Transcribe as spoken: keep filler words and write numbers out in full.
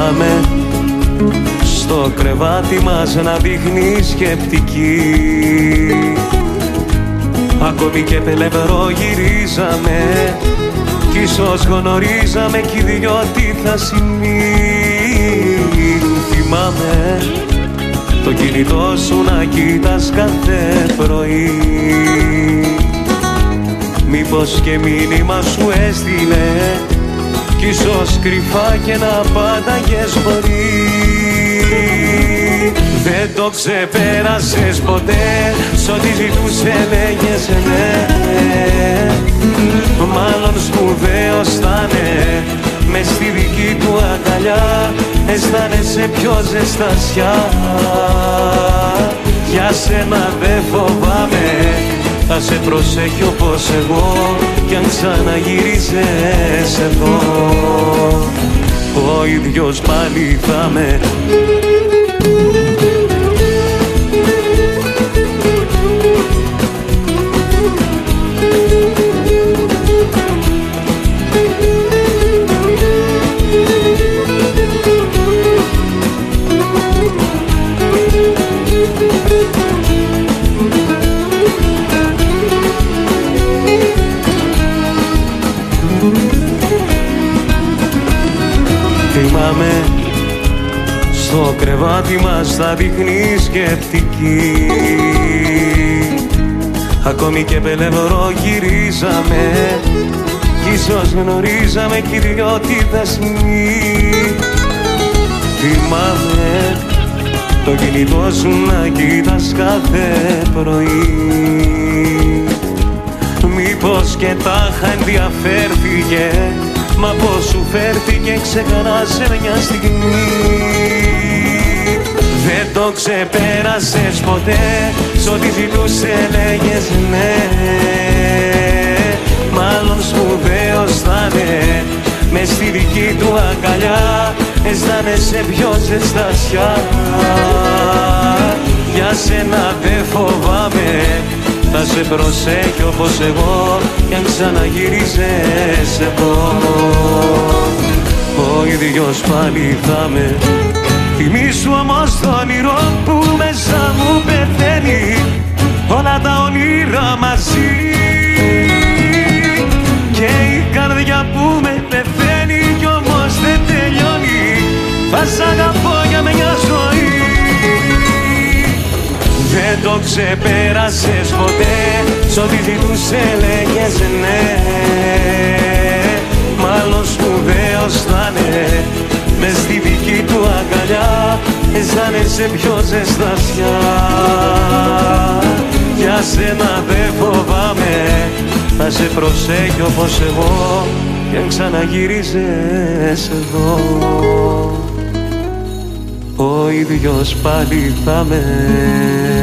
Θυμάμαι στο κρεβάτι μας να δείχνει σκεπτική. Ακόμη και πελευρό γυρίζαμε κι ίσως γνωρίζαμε κι οι δυο τι θα συμβεί. Θυμάμαι το κινητό σου να κοίτας κάθε πρωί. Μήπως και μήνυμα σου έστειλε κι ίσως κρυφά και να απάνταγες μπορεί. Δεν το ξεπέρασες ποτέ, σ' ό,τι ζητούσε λέγες ναι. Μάλλον σπουδαίος θα είναι, μες στη δική του αγκαλιά αισθάνεσαι πιο ζεστασιά. Για σένα δεν φοβάμαι, θα σε προσέχει όπως εγώ κι αν ξαναγυρίζεις εδώ, ο ίδιος πάλι θα με. Θυμάμαι στο κρεβάτι μας θα δείχνει σκεπτική. Ακόμη και πελευρό γυρίζαμε κι ίσως γνωρίζαμε κι οι δυο τι θα συμβεί. Θυμάμαι το κινητό σου να κοίτας κάθε πρωί. Μήπως και τάχα ενδιαφέρθηκε, μα πώς σου φέρθηκε ξεχανάσαι μια στιγμή. Δεν το ξεπέρασες ποτέ, σ' ό,τι ζητούσε λέγες ναι. Μάλλον σπουδαίος θα είναι, μες στη δική του αγκαλιά αισθάνεσαι πιο ζεστασιά. Για σένα δεν φοβάμαι, θα σε προσέχει όπως εγώ κι αν ξαναγυρίζεις εδώ, ο ίδιος πάλι θα με. Θυμήσου όμως το όνειρο που μέσα μου πεθαίνει, όλα τα όνειρα μαζί, και η καρδιά που με πεθαίνει κι όμως δεν τελειώνει. Θα σ' αγαπώ για μια ζωή. Δεν το ξεπέρασες ποτέ, σ' ό,τι ζητούσε λέγες ναι. Μάλλον σπουδαίος θα είναι, μες στη δική του αγκαλιά αισθάνεσαι πιο ζεστασιά. Για σένα δεν φοβάμαι, θα σε προσέχει όπως εγώ κι αν ξαναγυρίζεις εδώ, ο ίδιος πάλι θα με.